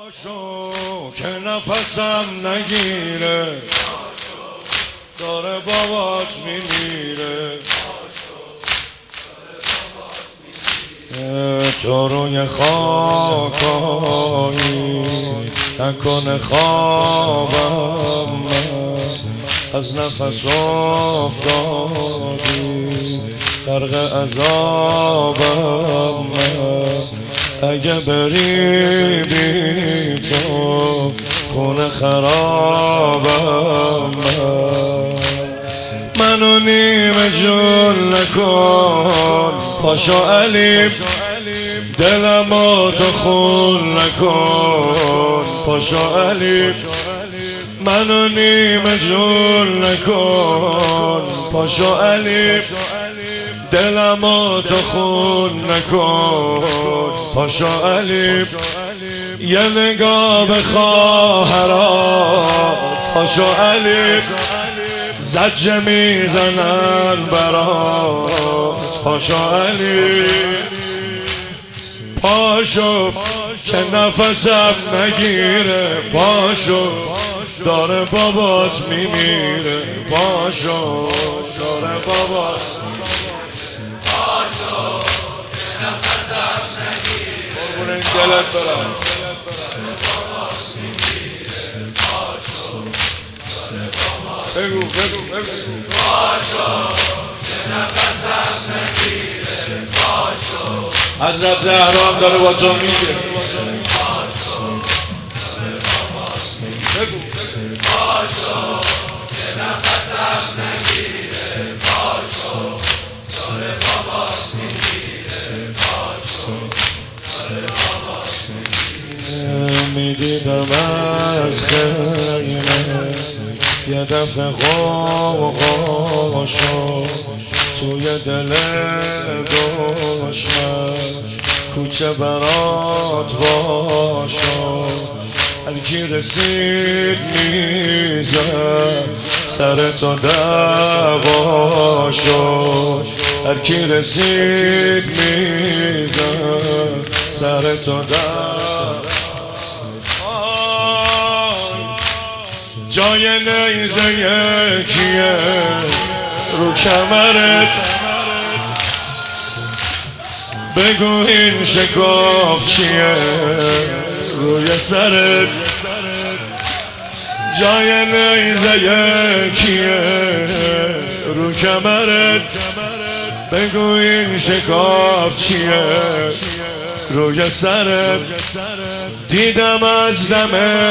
پاشو که نفسم نگیره، داره بابات میمیره. تو روی خاکایی نکنه خوابم، از نفس افتادی غرق عذابم. اگه بری بی تو خونه خرابم، منو نیمه جون نکن. پاشو علی دلمو تو خون نکن. پاشو علی منو نیمه جون نکن. پاشو علی دلمو تو خون نکن. پاشو علی یه نگاه به خواهرات. پاشو علی زجه میزنن برات. پاشو علی پاشو که نفسم نگیره. پاشو داره بابات میمیره. پاشو داره بابات. پاشو که نفسم نگیره. قربون این دلت برم. بگو بگو بگو. پاشو که نفسم نگیره. پاشو حضرت زهرا هم داره با تو میگه. بگو پاشو که نفسم نگیره. پاشو داره بابات میگیره. پاشو داره بابات میگیره. میدیدم از خیمه یه دفعه غوغاشو توی دل دشمن. کوچه برات باشو هر کی رسید میزد سر تو دواشو. هر کی رسید میزد سر تو دواشو. جای نیزه یکیه رو کمرت، بگو این شکاف چیه روی سرت. جای نیزه یکیه رو کمرت، بگو این شکاف چیه روی سرت. دیدم از دم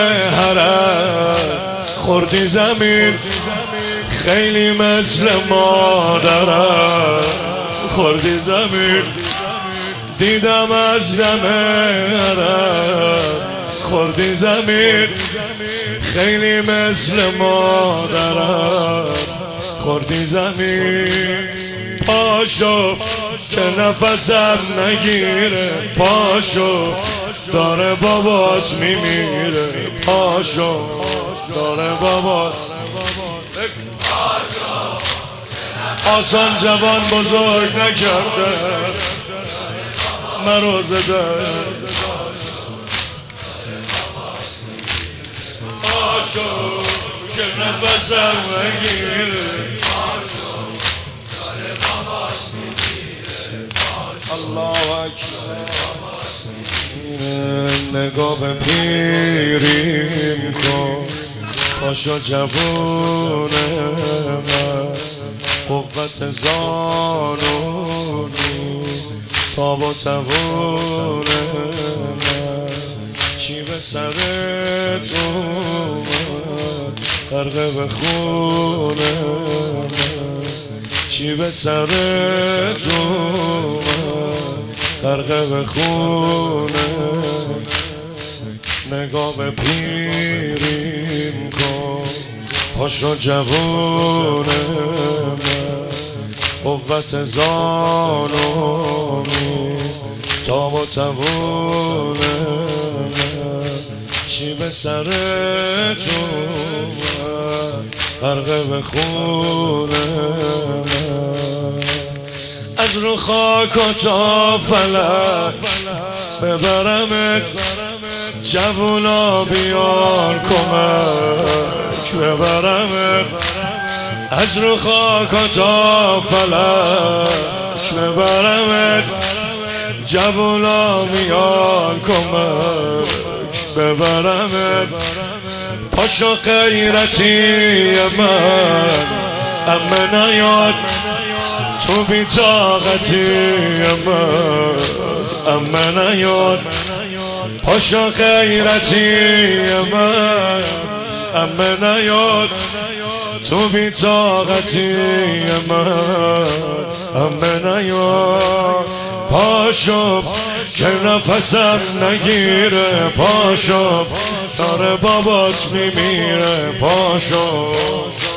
حرم خوردی زمین، خیلی مثل مادرم خوردی زمین. دیدم از دم حرم خوردی زمین، خیلی مثل مادرم خوردی زمین. پاشو که نفسم نگیره. پاشو داره بابات میمیره. پاشو داره بابات. آسان جوان بزرگ نکرده مرا زده. پاشو که نفسم نگیره. الله اکبر. نگاه به پیریم کن. پاشو جوون من، قوت زانونی تاب و توون من. چی به سرت اومد غرقه به خون من. چی به سرت اومد غرقه به خون من. نگاه به پیریم کن. پاشو جوون من، قوت زانونی تاب و توون من. چی به سرت اومد غرقه به خون من. از رو خاک و تا فلک ببرمت جوونا بیار کمک ببرمت از رو خاک تا فلک ببرمت جوونا بیار کمک ببرمت پاشو غیرتی من اما نیاد تو بی طاقتی من اما نیاد پاشو غیرتی من اما نیاد تو بی طاقتی من اما نیاد پاشو که نفسم نگیره پاشو داره بابات میمیره پاشو